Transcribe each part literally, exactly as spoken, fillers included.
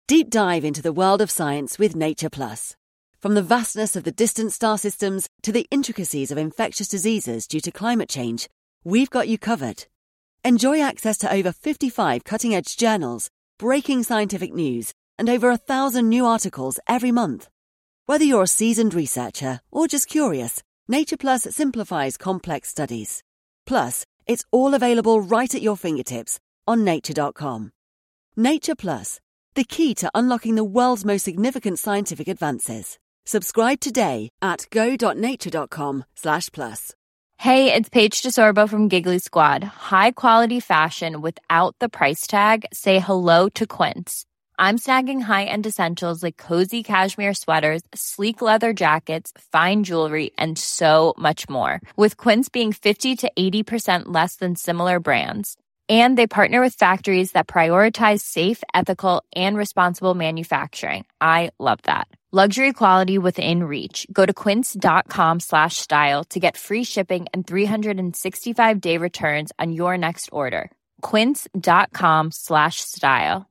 Deep dive into the world of science with Nature Plus. From the vastness of the distant star systems to the intricacies of infectious diseases due to climate change, we've got you covered. Enjoy access to over fifty-five cutting-edge journals, breaking scientific news, and over a thousand new articles every month. Whether you're a seasoned researcher or just curious, Nature Plus simplifies complex studies. Plus, it's all available right at your fingertips on nature dot com. Nature Plus, the key to unlocking the world's most significant scientific advances. Subscribe today at go.nature.com slash plus. Hey, it's Paige DeSorbo from Giggly Squad. High quality fashion without the price tag. Say hello to Quince. I'm snagging high-end essentials like cozy cashmere sweaters, sleek leather jackets, fine jewelry, and so much more. With Quince being fifty to eighty percent less than similar brands. And they partner with factories that prioritize safe, ethical, and responsible manufacturing. I love that. Luxury quality within reach. Go to quince.com slash style to get free shipping and three sixty-five day returns on your next order. Quince.com slash style.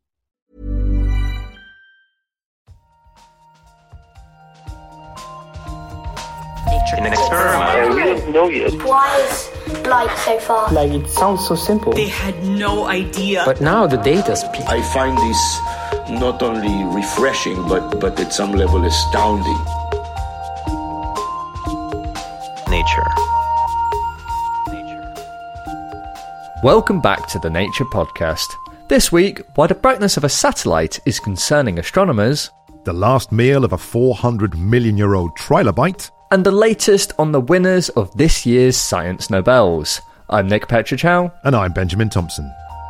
In an experiment. Yeah, we don't know yet. Why is light so far? Like, it sounds so simple. They had no idea. But now the data speaks. I find this not only refreshing, but, but at some level astounding. Nature. Welcome back to the Nature Podcast. This week, why the brightness of a satellite is concerning astronomers, the last meal of a four hundred million year old trilobite, and the latest on the winners of this year's Science Nobels. I'm Nick Petrichow. And I'm Benjamin Thompson.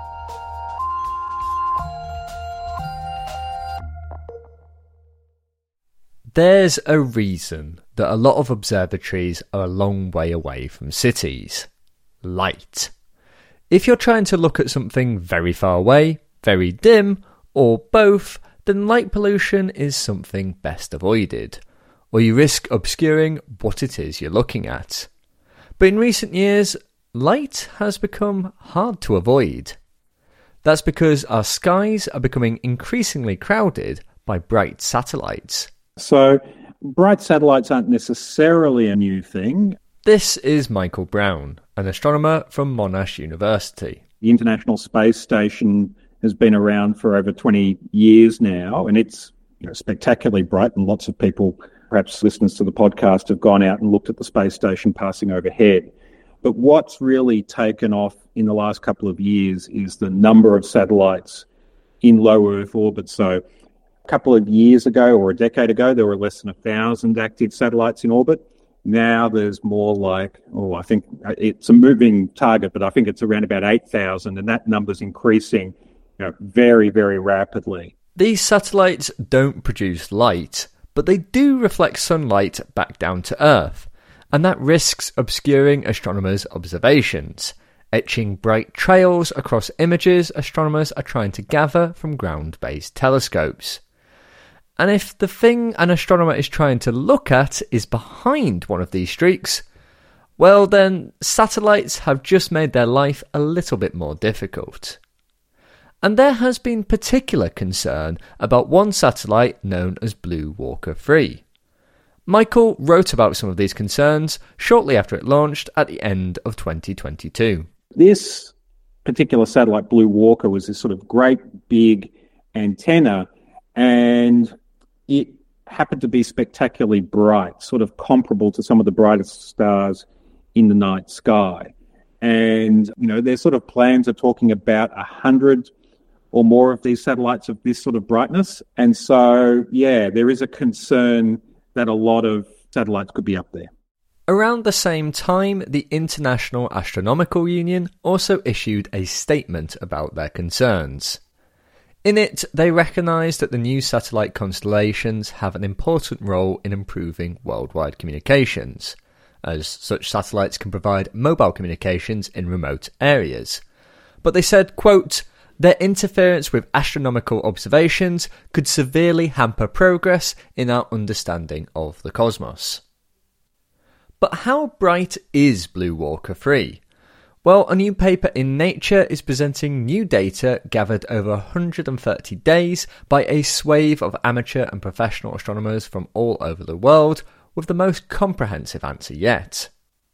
There's a reason that a lot of observatories are a long way away from cities. Light. If you're trying to look at something very far away, very dim, or both, then light pollution is something best avoided, or you risk obscuring what it is you're looking at. But in recent years, light has become hard to avoid. That's because our skies are becoming increasingly crowded by bright satellites. So, bright satellites aren't necessarily a new thing. This is Michael Brown, an astronomer from Monash University. The International Space Station has been around for over twenty years now, and it's, you know, spectacularly bright, and lots of people, perhaps listeners to the podcast, have gone out and looked at the space station passing overhead. But what's really taken off in the last couple of years is the number of satellites in low Earth orbit. So a couple of years ago or a decade ago, there were less than a thousand active satellites in orbit. Now there's more like, oh, I think it's a moving target, but I think it's around about eight thousand, and that number's increasing, you know, very, very rapidly. These satellites don't produce light, but they do reflect sunlight back down to Earth, and that risks obscuring astronomers' observations, etching bright trails across images astronomers are trying to gather from ground-based telescopes. And if the thing an astronomer is trying to look at is behind one of these streaks, well then, satellites have just made their life a little bit more difficult. And there has been particular concern about one satellite known as Blue Walker three. Michael wrote about some of these concerns shortly after it launched at the end of twenty twenty-two. This particular satellite, Blue Walker, was this sort of great big antenna, and it happened to be spectacularly bright, sort of comparable to some of the brightest stars in the night sky. And, you know, there's sort of plans of talking about a hundred or more of these satellites of this sort of brightness. And so, yeah, there is a concern that a lot of satellites could be up there. Around the same time, the International Astronomical Union also issued a statement about their concerns. In it, they recognise that the new satellite constellations have an important role in improving worldwide communications, as such satellites can provide mobile communications in remote areas. But they said, quote, their interference with astronomical observations could severely hamper progress in our understanding of the cosmos. But how bright is Blue Walker three? Well, a new paper in Nature is presenting new data gathered over one hundred thirty days by a swathe of amateur and professional astronomers from all over the world, with the most comprehensive answer yet.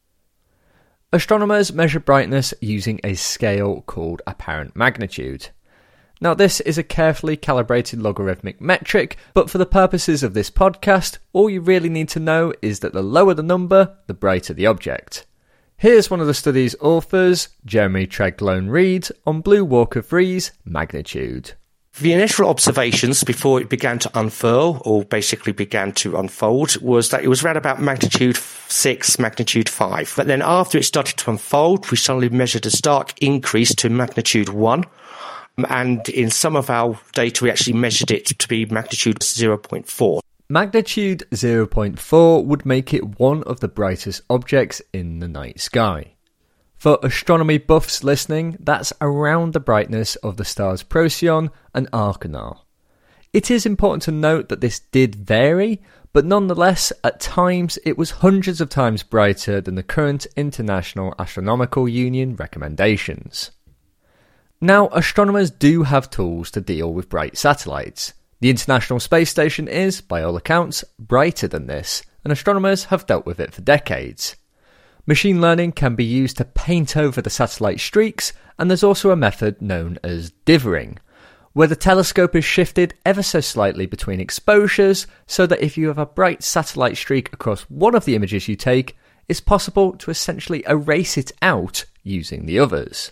Astronomers measure brightness using a scale called apparent magnitude. Now, this is a carefully calibrated logarithmic metric, but for the purposes of this podcast, all you really need to know is that the lower the number, the brighter the object. Here's one of the study's authors, Jeremy Tregloan-Reed, on Blue Walker three's magnitude. The initial observations before it began to unfurl, or basically began to unfold, was that it was around about magnitude six, magnitude five. But then after it started to unfold, we suddenly measured a stark increase to magnitude one. And in some of our data, we actually measured it to be magnitude zero point four. Magnitude zero point four would make it one of the brightest objects in the night sky. For astronomy buffs listening, that's around the brightness of the stars Procyon and Arcana. It is important to note that this did vary, but nonetheless, at times it was hundreds of times brighter than the current International Astronomical Union recommendations. Now, astronomers do have tools to deal with bright satellites. The International Space Station is, by all accounts, brighter than this, and astronomers have dealt with it for decades. Machine learning can be used to paint over the satellite streaks, and there's also a method known as dithering, where the telescope is shifted ever so slightly between exposures so that if you have a bright satellite streak across one of the images you take, it's possible to essentially erase it out using the others.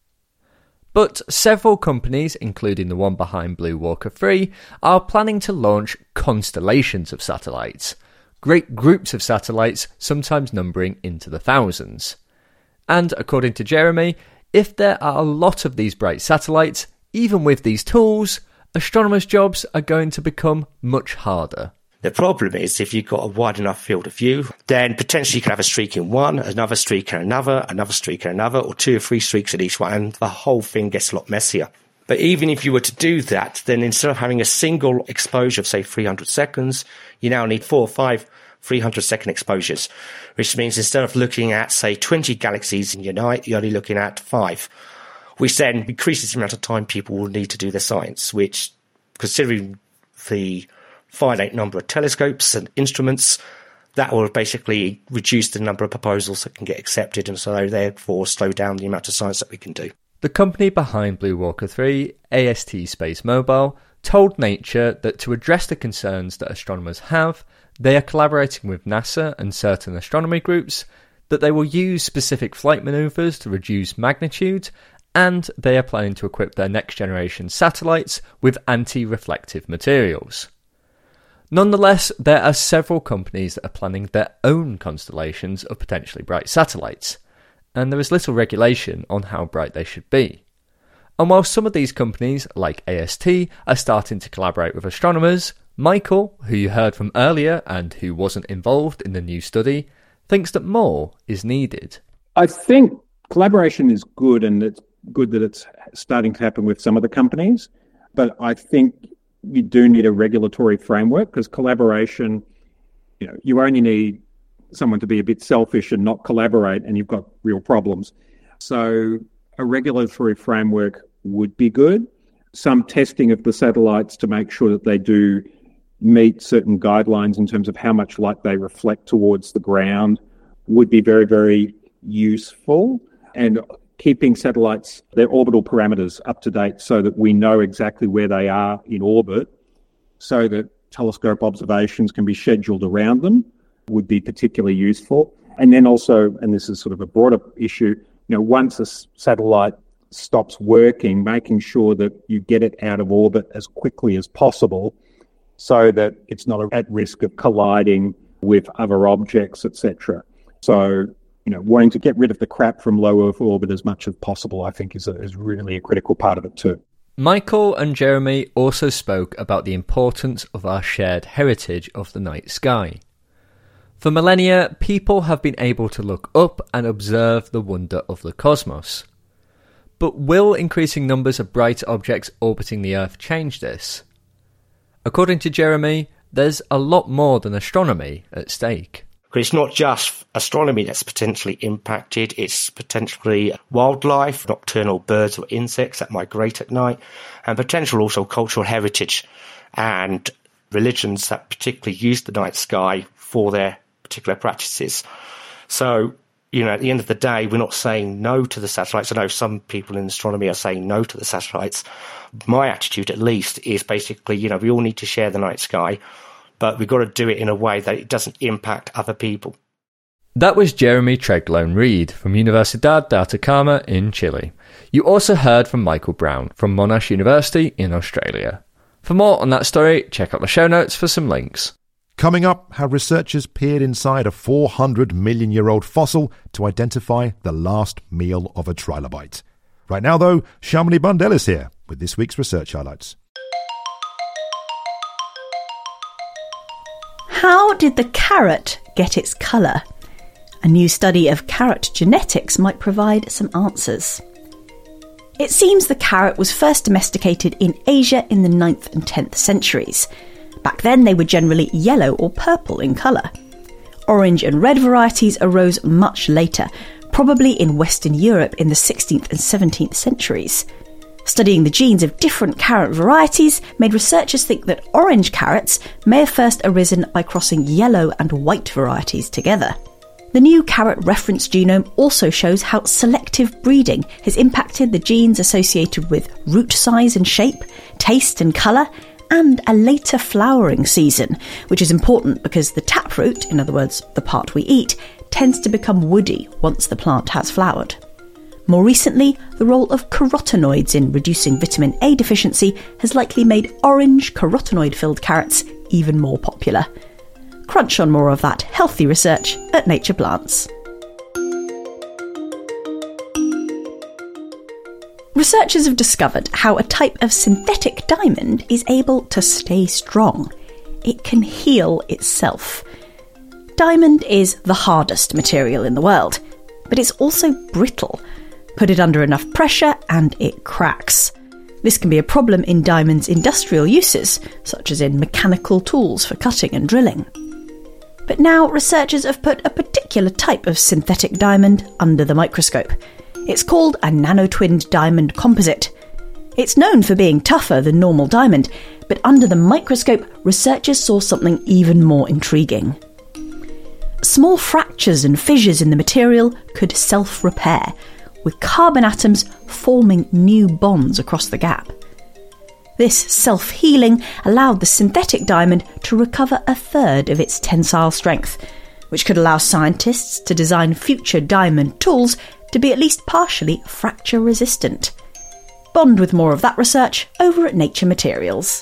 But several companies, including the one behind Blue Walker three, are planning to launch constellations of satellites. Great groups of satellites, sometimes numbering into the thousands. And according to Jeremy, if there are a lot of these bright satellites, even with these tools, astronomers' jobs are going to become much harder. The problem is, if you've got a wide enough field of view, then potentially you can have a streak in one, another streak in another, another streak in another, or two or three streaks in each one, and the whole thing gets a lot messier. But even if you were to do that, then instead of having a single exposure of, say, three hundred seconds, you now need four or five three hundred second exposures, which means instead of looking at, say, twenty galaxies in your night, you're only looking at five, which then increases the amount of time people will need to do their science, which, considering the finite number of telescopes and instruments, that will basically reduce the number of proposals that can get accepted, and so therefore slow down the amount of science that we can do. The company behind Blue Walker three, A S T Space Mobile, told Nature that to address the concerns that astronomers have, they are collaborating with NASA and certain astronomy groups, that they will use specific flight manoeuvres to reduce magnitude, and they are planning to equip their next generation satellites with anti-reflective materials. Nonetheless, there are several companies that are planning their own constellations of potentially bright satellites, and there is little regulation on how bright they should be. And while some of these companies, like A S T, are starting to collaborate with astronomers, Michael, who you heard from earlier and who wasn't involved in the new study, thinks that more is needed. I think collaboration is good, and it's good that it's starting to happen with some of the companies, but I think you do need a regulatory framework, because collaboration, you know, you only need someone to be a bit selfish and not collaborate, and you've got real problems. So a regulatory framework would be good. Some testing of the satellites to make sure that they do meet certain guidelines in terms of how much light they reflect towards the ground would be very, very useful. And keeping satellites, their orbital parameters up to date so that we know exactly where they are in orbit, so that telescope observations can be scheduled around them, would be particularly useful. And then also, and this is sort of a broader issue, you know, once a satellite stops working, making sure that you get it out of orbit as quickly as possible so that it's not at risk of colliding with other objects, et cetera. So, you know, wanting to get rid of the crap from low Earth orbit as much as possible, I think, is, a, is really a critical part of it too. Michael and Jeremy also spoke about the importance of our shared heritage of the night sky. For millennia, people have been able to look up and observe the wonder of the cosmos. But will increasing numbers of bright objects orbiting the Earth change this? According to Jeremy, there's a lot more than astronomy at stake. Because it's not just astronomy that's potentially impacted, it's potentially wildlife, nocturnal birds or insects that migrate at night, and potential also cultural heritage and religions that particularly use the night sky for their particular practices. So, you know, at the end of the day, we're not saying no to the satellites. I know some people in astronomy are saying no to the satellites. My attitude, at least, is basically, you know, we all need to share the night sky, but we've got to do it in a way that it doesn't impact other people. That was Jeremy Tregloan-Reed from Universidad de Atacama in Chile. You also heard from Michael Brown from Monash University in Australia. For more on that story, check out the show notes for some links. Coming up, how researchers peered inside a four hundred million year old fossil to identify the last meal of a trilobite. Right now, though, Shamini Bundell is here with this week's research highlights. How did the carrot get its colour? A new study of carrot genetics might provide some answers. It seems the carrot was first domesticated in Asia in the ninth and tenth centuries. Back then they were generally yellow or purple in colour. Orange and red varieties arose much later, probably in Western Europe in the sixteenth and seventeenth centuries. Studying the genes of different carrot varieties made researchers think that orange carrots may have first arisen by crossing yellow and white varieties together. The new carrot reference genome also shows how selective breeding has impacted the genes associated with root size and shape, taste and colour, and a later flowering season, which is important because the taproot, in other words, the part we eat, tends to become woody once the plant has flowered. More recently, the role of carotenoids in reducing vitamin A deficiency has likely made orange carotenoid-filled carrots even more popular. Crunch on more of that healthy research at Nature Plants. Researchers have discovered how a type of synthetic diamond is able to stay strong. It can heal itself. Diamond is the hardest material in the world, but it's also brittle. Put it under enough pressure and it cracks. This can be a problem in diamond's industrial uses, such as in mechanical tools for cutting and drilling. But now researchers have put a particular type of synthetic diamond under the microscope. It's called a nanotwinned diamond composite. It's known for being tougher than normal diamond, but under the microscope, researchers saw something even more intriguing. Small fractures and fissures in the material could self-repair, with carbon atoms forming new bonds across the gap. This self-healing allowed the synthetic diamond to recover a third of its tensile strength, which could allow scientists to design future diamond tools to be at least partially fracture-resistant. Bond with more of that research over at Nature Materials.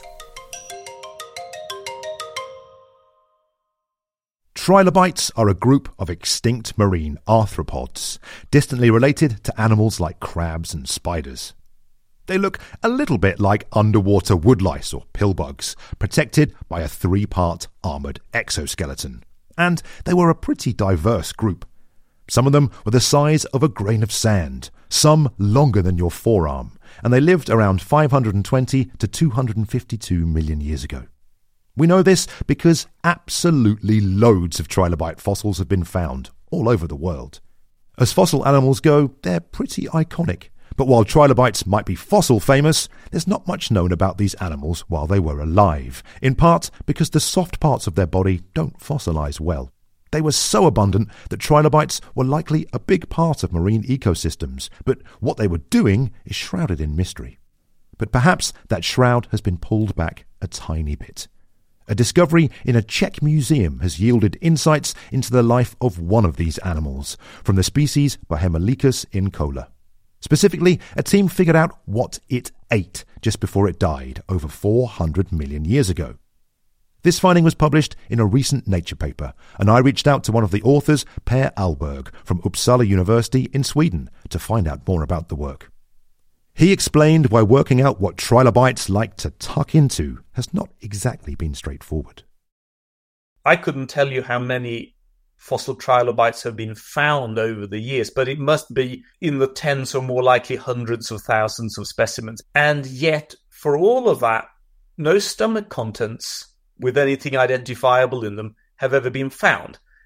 Trilobites are a group of extinct marine arthropods, distantly related to animals like crabs and spiders. They look a little bit like underwater woodlice or pillbugs, protected by a three-part armoured exoskeleton. And they were a pretty diverse group. Some of them were the size of a grain of sand, some longer than your forearm, and they lived around five hundred twenty to two hundred fifty-two million years ago. We know this because absolutely loads of trilobite fossils have been found all over the world. As fossil animals go, they're pretty iconic. But while trilobites might be fossil famous, there's not much known about these animals while they were alive, in part because the soft parts of their body don't fossilise well. They were so abundant that trilobites were likely a big part of marine ecosystems, but what they were doing is shrouded in mystery. But perhaps that shroud has been pulled back a tiny bit. A discovery in a Czech museum has yielded insights into the life of one of these animals, from the species Bohemelicus in Kola. Specifically, a team figured out what it ate just before it died over four hundred million years ago. This finding was published in a recent Nature paper, and I reached out to one of the authors, Per Ahlberg, from Uppsala University in Sweden, to find out more about the work. He explained why working out what trilobites like to tuck into has not exactly been straightforward. I couldn't tell you how many fossil trilobites have been found over the years, but it must be in the tens or more likely hundreds of thousands of specimens. And yet, for all of that, no stomach contents with anything identifiable in them have ever been found.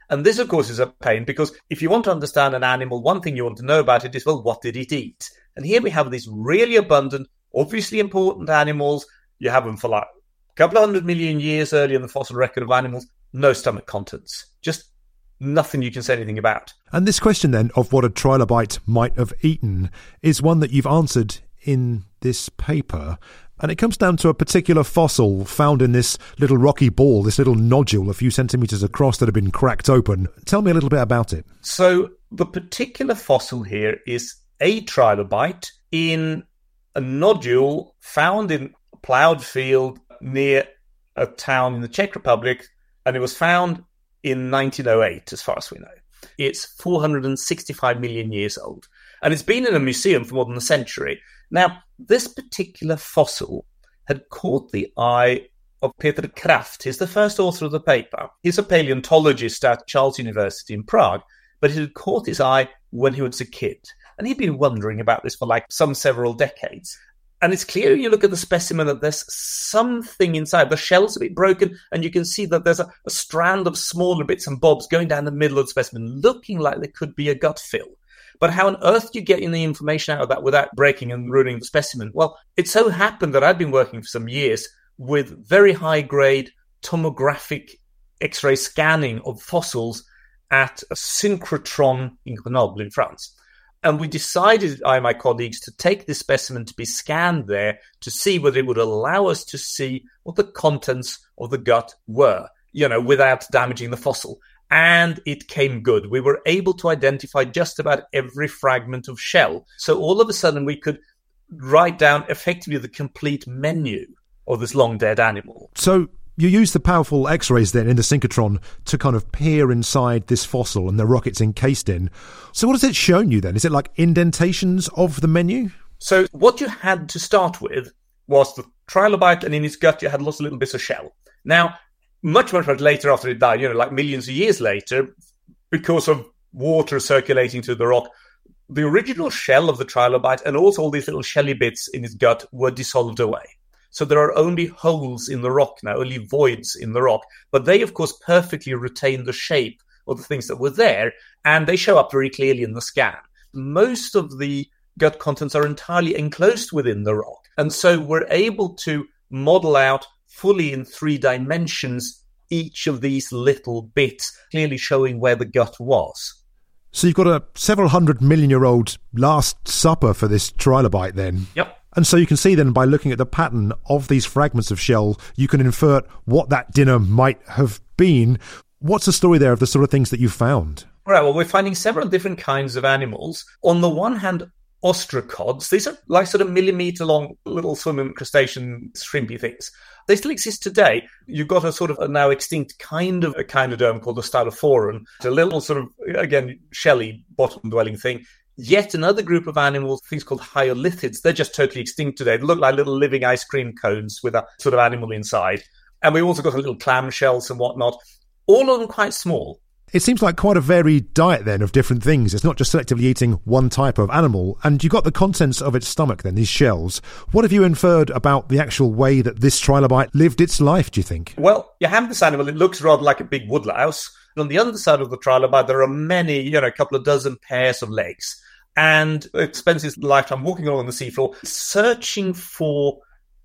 And this, of course, is a pain because if you want to understand an animal, one thing you want to know about it is, well, what did it eat? And here we have these really abundant, obviously important animals. You have them for like a couple of hundred million years early in the fossil record of animals. No stomach contents. Just nothing you can say anything about. And this question then of what a trilobite might have eaten is one that you've answered in this paper. And it comes down to a particular fossil found in this little rocky ball, this little nodule a few centimetres across that had been cracked open. Tell me a little bit about it. So the particular fossil here is a trilobite in a nodule found in a ploughed field near a town in the Czech Republic, and it was found in nineteen oh eight, as far as we know. It's four hundred sixty-five million years old, and it's been in a museum for more than a century. Now, this particular fossil had caught the eye of Peter Kraft. He's the first author of the paper. He's a paleontologist at Charles University in Prague, but it had caught his eye when he was a kid. And he'd been wondering about this for like some several decades. And it's clear when you look at the specimen that there's something inside. The shell's a bit broken, and you can see that there's a, a strand of smaller bits and bobs going down the middle of the specimen, looking like there could be a gut fill. But how on earth do you get any information out of that without breaking and ruining the specimen? Well, it so happened that I'd been working for some years with very high-grade tomographic X-ray scanning of fossils at a synchrotron in Grenoble in France. And we decided, I and my colleagues, to take this specimen to be scanned there to see whether it would allow us to see what the contents of the gut were, you know, without damaging the fossil. And it came good. We were able to identify just about every fragment of shell. So all of a sudden we could write down effectively the complete menu of this long dead animal. So you use the powerful X-rays then in the synchrotron to kind of peer inside this fossil and the rock it's encased in. So what has it shown you then? Is it like indentations of the menu? So what you had to start with was the trilobite, and in its gut you had lots of little bits of shell. Now, much, much, much later after it died, you know, like millions of years later, because of water circulating through the rock, the original shell of the trilobite and also all these little shelly bits in its gut were dissolved away. So there are only holes in the rock now, only voids in the rock. But they, of course, perfectly retain the shape of the things that were there, and they show up very clearly in the scan. Most of the gut contents are entirely enclosed within the rock. And so we're able to model out fully in three dimensions each of these little bits, clearly showing where the gut was. So you've got a several hundred million year old Last Supper for this trilobite then? Yep. And so you can see then by looking at the pattern of these fragments of shell, you can infer what that dinner might have been. What's the story there of the sort of things that you found? Right, well, we're finding several different kinds of animals. On the one hand, ostracods. These are like sort of millimetre long little swimming crustacean shrimpy things. They still exist today. You've got a sort of a now extinct kind of echinoderm called the Stylophoron. It's a little sort of, again, shelly bottom-dwelling thing. Yet another group of animals, things called hyolithids, they're just totally extinct today. They look like little living ice cream cones with a sort of animal inside. And we've also got a little clam shells and whatnot. All of them quite small. It seems like quite a varied diet then of different things. It's not just selectively eating one type of animal. And you've got the contents of its stomach then, these shells. What have you inferred about the actual way that this trilobite lived its life, do you think? Well, you have this animal. It looks rather like a big woodlouse. And on the other side of the trilobite, there are many, you know, a couple of dozen pairs of legs. And it spends his lifetime walking along the seafloor, searching for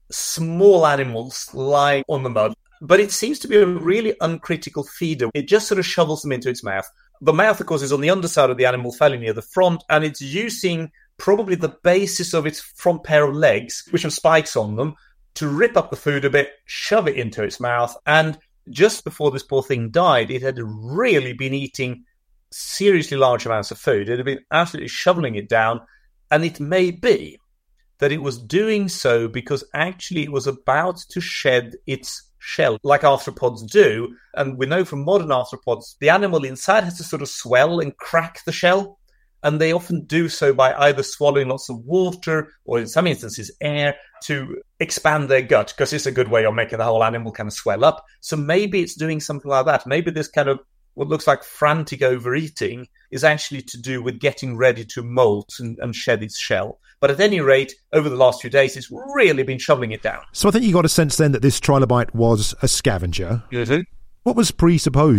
small animals lying on the mud. But it seems to be a really uncritical feeder. It just sort of shovels them into its mouth. The mouth, of course, is on the underside of the animal, fairly near the front, and it's using probably the basis of its front pair of legs, which have spikes on them, to rip up the food a bit, shove it into its mouth. And just before this poor thing died, it had really been eating seriously large amounts of food. It had been absolutely shoveling it down, and it may be that it was doing so because actually it was about to shed its shell, like arthropods do. And we know from modern arthropods, the animal inside has to sort of swell and crack the shell. And they often do so by either swallowing lots of water or in some instances air to expand their gut, because it's a good way of making the whole animal kind of swell up. So maybe it's doing something like that. Maybe this kind of what looks like frantic overeating is actually to do with getting ready to molt and, and shed its shell. But at any rate, over the last few days, it's really been shoveling it down. So I think you got a sense then that this trilobite was a scavenger. Mm-hmm. What was presupposed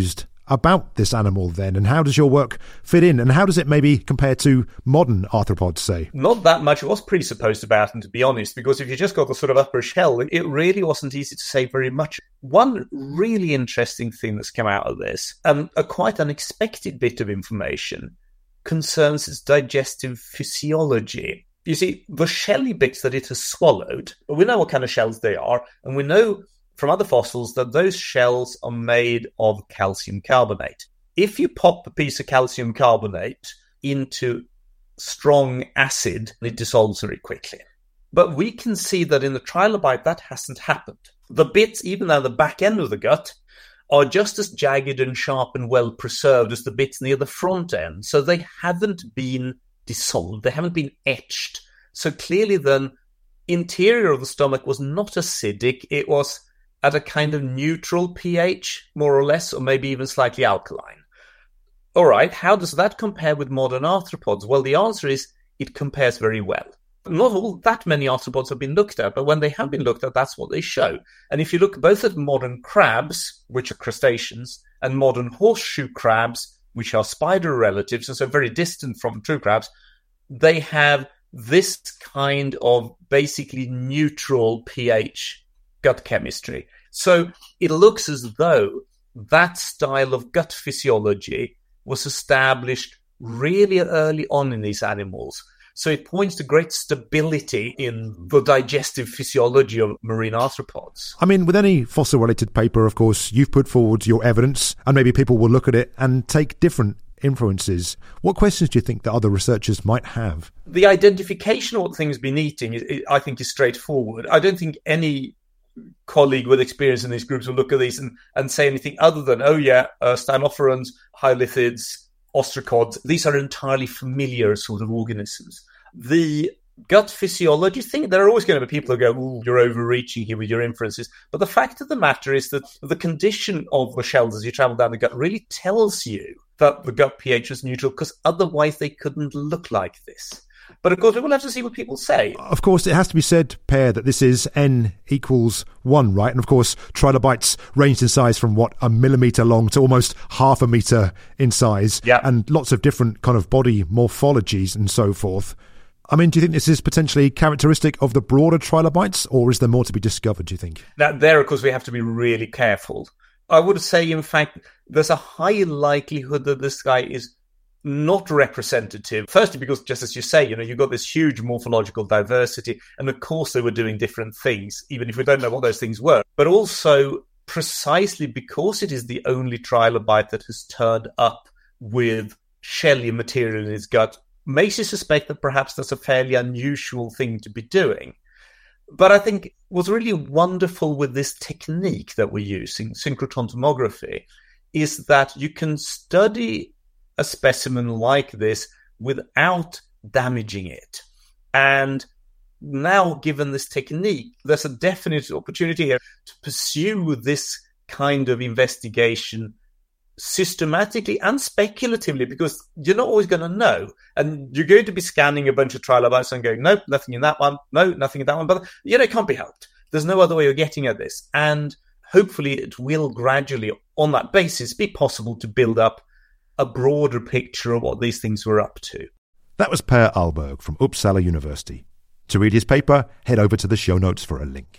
about this animal then, and how does your work fit in, and how does it maybe compare to modern arthropods, say? Not that much. I was pretty supposed about them, to be honest, because if you just got the sort of upper shell, it really wasn't easy to say very much. One really interesting thing that's come out of this, um, a quite unexpected bit of information, concerns its digestive physiology. You see, the shelly bits that it has swallowed, we know what kind of shells they are, and we know from other fossils that those shells are made of calcium carbonate. If you pop a piece of calcium carbonate into strong acid, it dissolves very quickly. But we can see that in the trilobite, that hasn't happened. The bits, even at the back end of the gut, are just as jagged and sharp and well preserved as the bits near the front end. So they haven't been dissolved. They haven't been etched. So clearly the interior of the stomach was not acidic. It was at a kind of neutral pH, more or less, or maybe even slightly alkaline. All right, how does that compare with modern arthropods? Well, the answer is it compares very well. Not all that many arthropods have been looked at, but when they have been looked at, that's what they show. And if you look both at modern crabs, which are crustaceans, and modern horseshoe crabs, which are spider relatives, and so very distant from true crabs, they have this kind of basically neutral pH gut chemistry. So it looks as though that style of gut physiology was established really early on in these animals. So it points to great stability in the digestive physiology of marine arthropods. I mean, with any fossil-related paper, of course, you've put forward your evidence, and maybe people will look at it and take different inferences. What questions do you think that other researchers might have? The identification of what things been eating, is, I think, is straightforward. I don't think any colleague with experience in these groups will look at these and, and say anything other than, oh yeah, uh, Steinopherans, hyalithids, ostracods, these are entirely familiar sort of organisms. The gut physiology thing, there are always going to be people who go, ooh, you're overreaching here with your inferences. But the fact of the matter is that the condition of the shells as you travel down the gut really tells you that the gut pH is neutral, because otherwise they couldn't look like this. But of course, we will have to see what people say. Of course, it has to be said, Per, that this is n equals one, right? And of course, trilobites ranged in size from, what, a millimetre long to almost half a metre in size. Yeah. And lots of different kind of body morphologies and so forth. I mean, do you think this is potentially characteristic of the broader trilobites, or is there more to be discovered, do you think? Now, there, of course, we have to be really careful. I would say, in fact, there's a high likelihood that this guy is not representative. Firstly, because, just as you say, you know, you've got this huge morphological diversity, and of course they were doing different things, even if we don't know what those things were. But also, precisely because it is the only trilobite that has turned up with shelly material in its gut, makes you suspect that perhaps that's a fairly unusual thing to be doing. But I think what's really wonderful with this technique that we're using, synchrotron tomography, is that you can study a specimen like this without damaging it. And now, given this technique, there's a definite opportunity here to pursue this kind of investigation systematically and speculatively, because you're not always going to know. And you're going to be scanning a bunch of trilobites and going, nope, nothing in that one, no, nothing in that one. But, you know, it can't be helped. There's no other way of getting at this. And hopefully it will gradually, on that basis, be possible to build up a broader picture of what these things were up to. That was Per Ahlberg from Uppsala University. To read his paper, head over to the show notes for a link.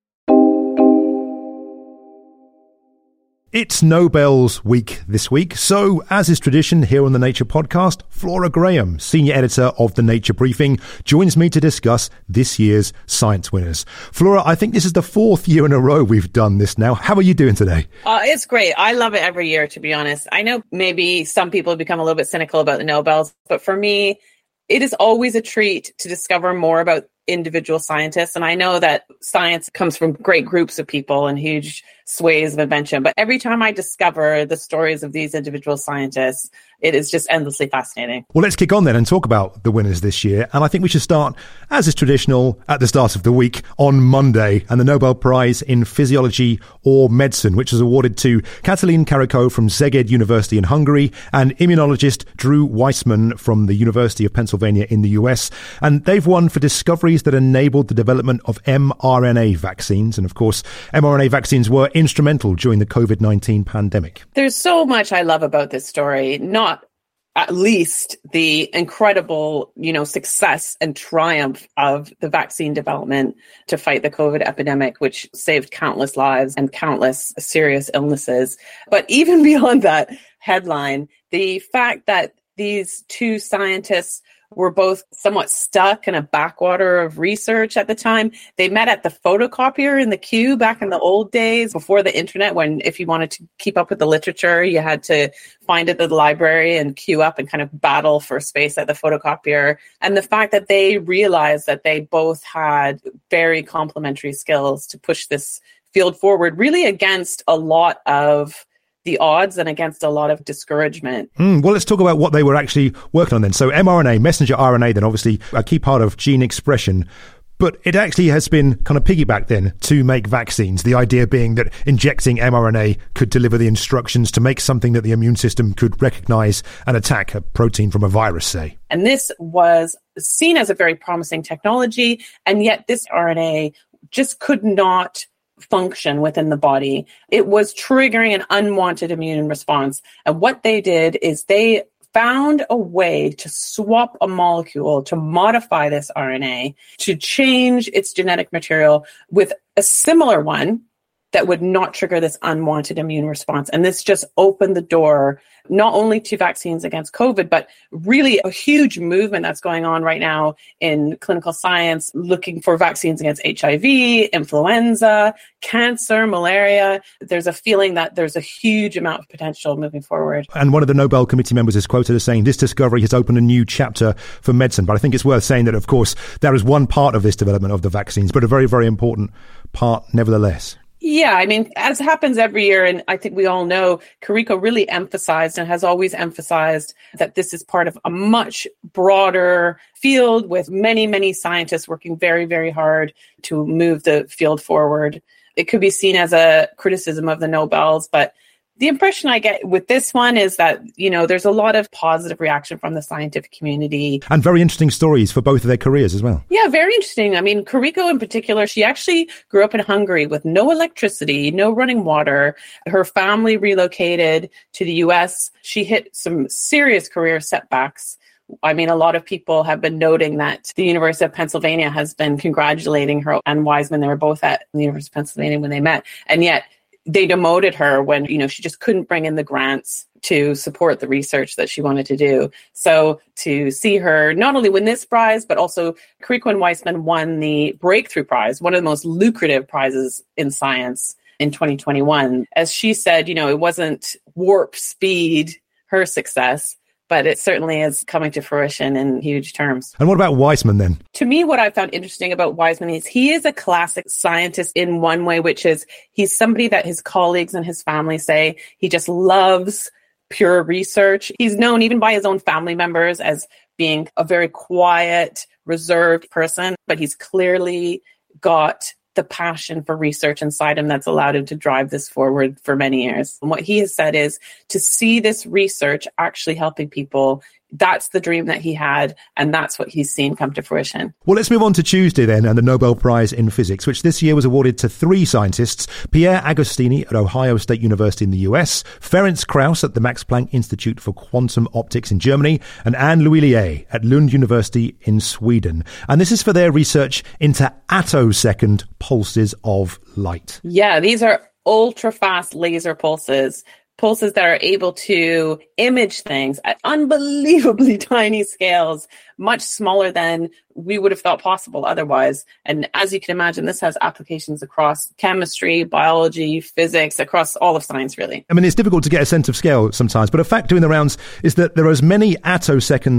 It's Nobel's week this week, so as is tradition here on the Nature Podcast, Flora Graham, senior editor of the Nature Briefing, joins me to discuss this year's science winners. Flora, I think this is the fourth year in a row we've done this now. How are you doing today? Uh, it's great. I love it every year, to be honest. I know maybe some people have become a little bit cynical about the Nobels, but for me, it is always a treat to discover more about individual scientists. And I know that science comes from great groups of people and huge sways of invention. But every time I discover the stories of these individual scientists, it is just endlessly fascinating. Well, let's kick on then and talk about the winners this year. And I think we should start, as is traditional, at the start of the week on Monday, and the Nobel Prize in Physiology or Medicine, which was awarded to Katalin Karikó from Szeged University in Hungary and immunologist Drew Weissman from the University of Pennsylvania in the U S. And they've won for discoveries that enabled the development of mRNA vaccines. And of course, mRNA vaccines were instrumental during the covid nineteen pandemic. There's so much I love about this story, not at least the incredible, you know, success and triumph of the vaccine development to fight the COVID epidemic, which saved countless lives and countless serious illnesses. But even beyond that headline, the fact that these two scientists were both somewhat stuck in a backwater of research at the time. They met at the photocopier in the queue back in the old days before the internet, when if you wanted to keep up with the literature, you had to find it at the library and queue up and kind of battle for space at the photocopier. And the fact that they realized that they both had very complementary skills to push this field forward, really against a lot of the odds and against a lot of discouragement. Mm, well, let's talk about what they were actually working on then. So mRNA, messenger R N A, then obviously a key part of gene expression. But it actually has been kind of piggybacked then to make vaccines. The idea being that injecting mRNA could deliver the instructions to make something that the immune system could recognize and attack, a protein from a virus, say. And this was seen as a very promising technology. And yet this R N A just could not function within the body. It was triggering an unwanted immune response. And what they did is they found a way to swap a molecule, to modify this R N A, to change its genetic material with a similar one that would not trigger this unwanted immune response. And this just opened the door not only to vaccines against COVID, but really a huge movement that's going on right now in clinical science, looking for vaccines against H I V, influenza, cancer, malaria. There's a feeling that there's a huge amount of potential moving forward. And one of the Nobel Committee members is quoted as saying, this discovery has opened a new chapter for medicine. But I think it's worth saying that, of course, there is one part of this development of the vaccines, but a very, very important part nevertheless. Yeah, I mean, as happens every year, and I think we all know, Karikó really emphasized and has always emphasized that this is part of a much broader field with many, many scientists working very, very hard to move the field forward. It could be seen as a criticism of the Nobels, but the impression I get with this one is that, you know, there's a lot of positive reaction from the scientific community. And very interesting stories for both of their careers as well. Yeah, very interesting. I mean, Karikó in particular, she actually grew up in Hungary with no electricity, no running water. Her family relocated to the U S. She hit some serious career setbacks. I mean, a lot of people have been noting that the University of Pennsylvania has been congratulating her and Weissman. They were both at the University of Pennsylvania when they met. And yet, they demoted her when, you know, she just couldn't bring in the grants to support the research that she wanted to do. So to see her not only win this prize, but also Karikó and Weissman won the Breakthrough Prize, one of the most lucrative prizes in science in twenty twenty-one. As she said, you know, it wasn't warp speed, her success, but it certainly is coming to fruition in huge terms. And what about Weissman then? To me, what I found interesting about Weissman is he is a classic scientist in one way, which is he's somebody that his colleagues and his family say he just loves pure research. He's known even by his own family members as being a very quiet, reserved person, but he's clearly got the passion for research inside him that's allowed him to drive this forward for many years. And what he has said is to see this research actually helping people, that's the dream that he had, and that's what he's seen come to fruition. Well, let's move on to Tuesday then, and the Nobel Prize in Physics, which this year was awarded to three scientists: Pierre Agostini at Ohio State University in the U S, Ferenc Krauss at the Max Planck Institute for Quantum Optics in Germany, and Anne L'Huillier at Lund University in Sweden. And this is for their research into attosecond pulses of light. Yeah, these are ultra-fast laser pulses. Pulses that are able to image things at unbelievably tiny scales, much smaller than we would have thought possible otherwise. And as you can imagine, this has applications across chemistry, biology, physics, across all of science, really. I mean, it's difficult to get a sense of scale sometimes, but a fact doing the rounds is that there are as many attoseconds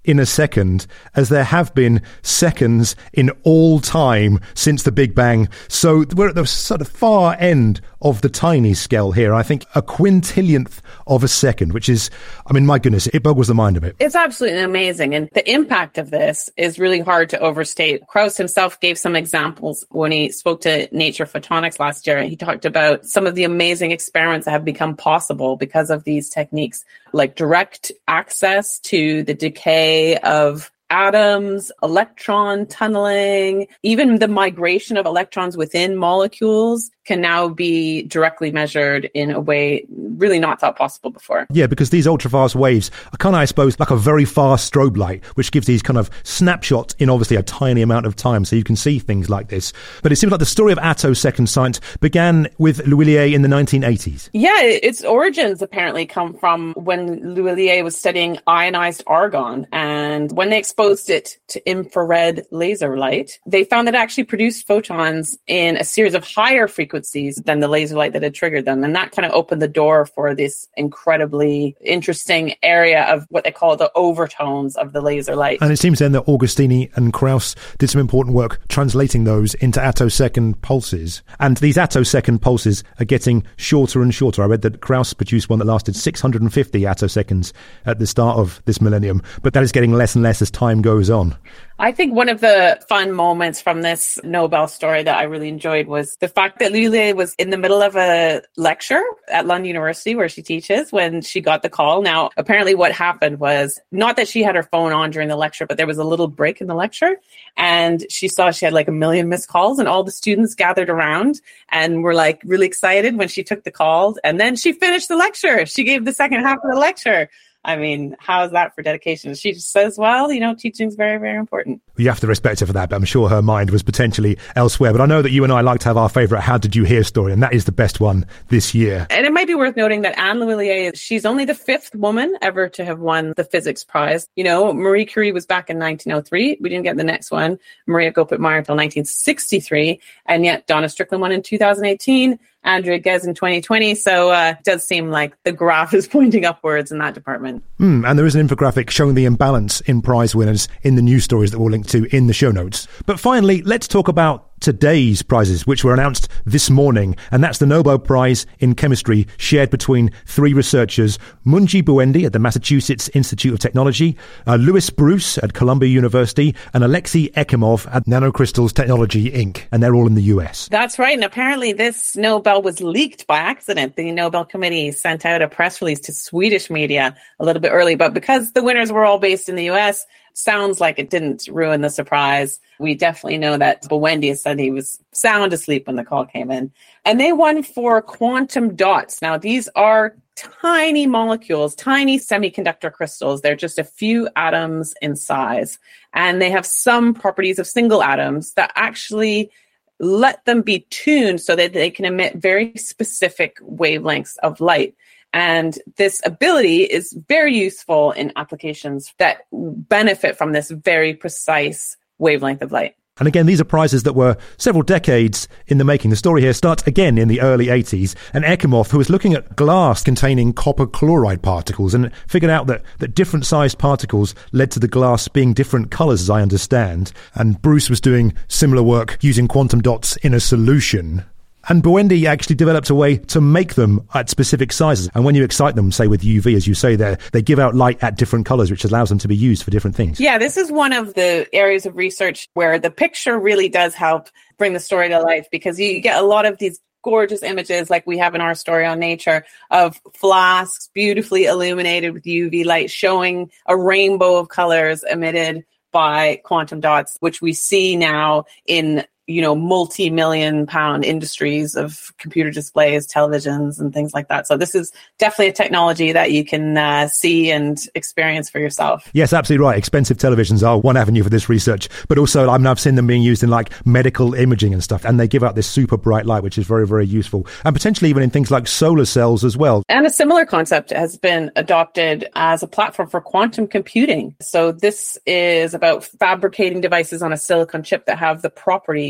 in a second as there have been seconds in all time since the Big Bang. So we're at the sort of far end of the tiny scale here. I think a quintillionth of a second, which is, I mean, my goodness, it boggles the mind a bit. It's absolutely amazing. And the impact of this is really hard to overstate. Krauss himself gave some examples when he spoke to Nature Photonics last year. He talked about some of the amazing experiments that have become possible because of these techniques, like direct access to the decay of atoms, electron tunneling, even the migration of electrons within molecules can now be directly measured in a way really not thought possible before. Yeah, because these ultra-fast waves are kind of, I suppose, like a very fast strobe light, which gives these kind of snapshots in obviously a tiny amount of time, so you can see things like this. But it seems like the story of attosecond science began with L'Huillier in the nineteen eighties. Yeah, its origins apparently come from when L'Huillier was studying ionized argon, and when they exposed it to infrared laser light, they found that it actually produced photons in a series of higher frequencies than the laser light that had triggered them. And that kind of opened the door for this incredibly interesting area of what they call the overtones of the laser light. And it seems then that Augustini and Krauss did some important work translating those into attosecond pulses. And these attosecond pulses are getting shorter and shorter. I read that Krauss produced one that lasted six hundred fifty attoseconds at the start of this millennium, but that is getting less and less as time goes on. I think one of the fun moments from this Nobel story that I really enjoyed was the fact that L'Huillier was in the middle of a lecture at London University where she teaches when she got the call. Now, apparently what happened was not that she had her phone on during the lecture, but there was a little break in the lecture and she saw she had like a million missed calls and all the students gathered around and were like really excited when she took the call. And then she finished the lecture. She gave the second half of the lecture. I mean, how is that for dedication? She just says, well, you know, teaching is very, very important. You have to respect her for that, but I'm sure her mind was potentially elsewhere. But I know that you and I like to have our favourite How Did You Hear story, and that is the best one this year. And it might be worth noting that Anne L'Huillier, she's only the fifth woman ever to have won the physics prize. You know, Marie Curie was back in nineteen oh three. We didn't get the next one, Maria Goeppert-Mayer, until nineteen sixty-three. And yet Donna Strickland won in two thousand eighteen. Andrea Ghez in twenty twenty. So uh, it does seem like the graph is pointing upwards in that department. Mm, and there is an infographic showing the imbalance in prize winners in the news stories that we'll link to in the show notes. But finally, let's talk about today's prizes, which were announced this morning, and that's the Nobel Prize in Chemistry shared between three researchers: Munji Buendi at the Massachusetts Institute of Technology, uh, Louis Bruce at Columbia University, and Alexei Ekimov at Nanocrystals Technology, Incorporated. And they're all in the U S. That's right. And apparently this Nobel was leaked by accident. The Nobel Committee sent out a press release to Swedish media a little bit early, but because the winners were all based in the U S, sounds like it didn't ruin the surprise. We definitely know that Buendi said he was sound asleep when the call came in. And they won for quantum dots. Now, these are tiny molecules, tiny semiconductor crystals. They're just a few atoms in size. And they have some properties of single atoms that actually let them be tuned so that they can emit very specific wavelengths of light. And this ability is very useful in applications that benefit from this very precise wavelength of light. And again, these are prizes that were several decades in the making. The story here starts again in the early eighties. And Ekimov, who was looking at glass containing copper chloride particles and figured out that, that different sized particles led to the glass being different colours, as I understand. And Bruce was doing similar work using quantum dots in a solution. And Buendi actually developed a way to make them at specific sizes. And when you excite them, say with U V, as you say there, they give out light at different colours, which allows them to be used for different things. Yeah, this is one of the areas of research where the picture really does help bring the story to life, because you get a lot of these gorgeous images like we have in our story on Nature of flasks beautifully illuminated with U V light showing a rainbow of colours emitted by quantum dots, which we see now in, you know, multi-million pound industries of computer displays, televisions, and things like that. So this is definitely a technology that you can uh, see and experience for yourself. Yes, absolutely right. Expensive televisions are one avenue for this research, but also I mean, I've seen them being used in like medical imaging and stuff, and they give out this super bright light, which is very, very useful, and potentially even in things like solar cells as well. And a similar concept has been adopted as a platform for quantum computing. So this is about fabricating devices on a silicon chip that have the properties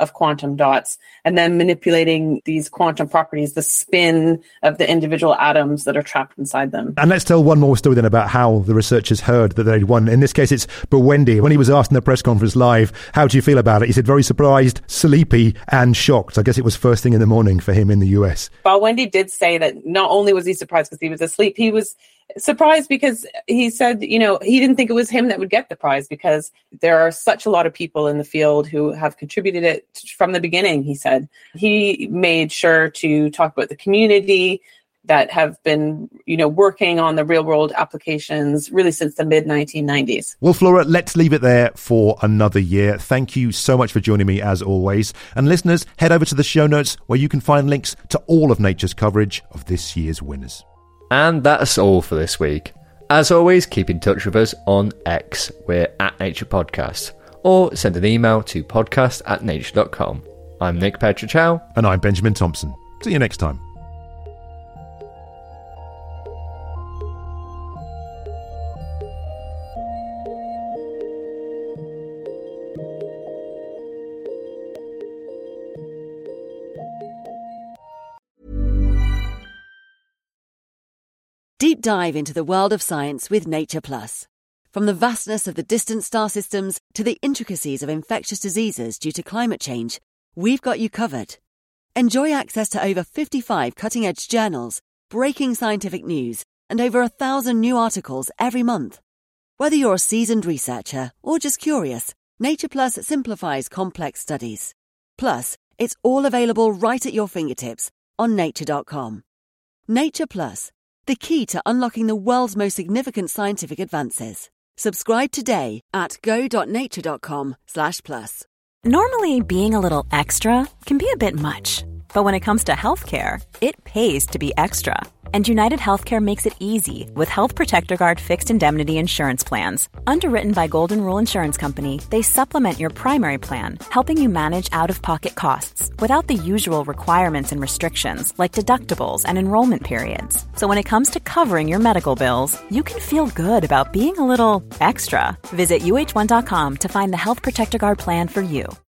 of quantum dots, and then manipulating these quantum properties, the spin of the individual atoms that are trapped inside them. And let's tell one more story then about how the researchers heard that they'd won. In this case, it's Bawendi. When he was asked in the press conference live, how do you feel about it? He said very surprised, sleepy and shocked. I guess it was first thing in the morning for him in the U S. Bawendi did say that not only was he surprised because he was asleep, he was surprised because he said, you know, he didn't think it was him that would get the prize because there are such a lot of people in the field who have contributed it from the beginning, he said. He made sure to talk about the community that have been, you know, working on the real world applications really since the mid nineteen nineties. Well, Flora, let's leave it there for another year. Thank you so much for joining me as always. And listeners, head over to the show notes where you can find links to all of Nature's coverage of this year's winners. And that's all for this week. As always, keep in touch with us on X. We're at Nature Podcast. Or send an email to podcast at nature dot com. I'm Nick Petrochow. And I'm Benjamin Thompson. See you next time. Deep dive into the world of science with Nature Plus. From the vastness of the distant star systems to the intricacies of infectious diseases due to climate change, we've got you covered. Enjoy access to over fifty-five cutting-edge journals, breaking scientific news, and over a thousand new articles every month. Whether you're a seasoned researcher or just curious, Nature Plus simplifies complex studies. Plus, it's all available right at your fingertips on nature dot com. Nature Plus, the key to unlocking the world's most significant scientific advances. Subscribe today at go dot nature dot com slash plus. Normally, being a little extra can be a bit much. But when it comes to healthcare, it pays to be extra. And United Healthcare makes it easy with Health Protector Guard fixed indemnity insurance plans. Underwritten by Golden Rule Insurance Company, they supplement your primary plan, helping you manage out-of-pocket costs without the usual requirements and restrictions like deductibles and enrollment periods. So when it comes to covering your medical bills, you can feel good about being a little extra. Visit U H one dot com to find the Health Protector Guard plan for you.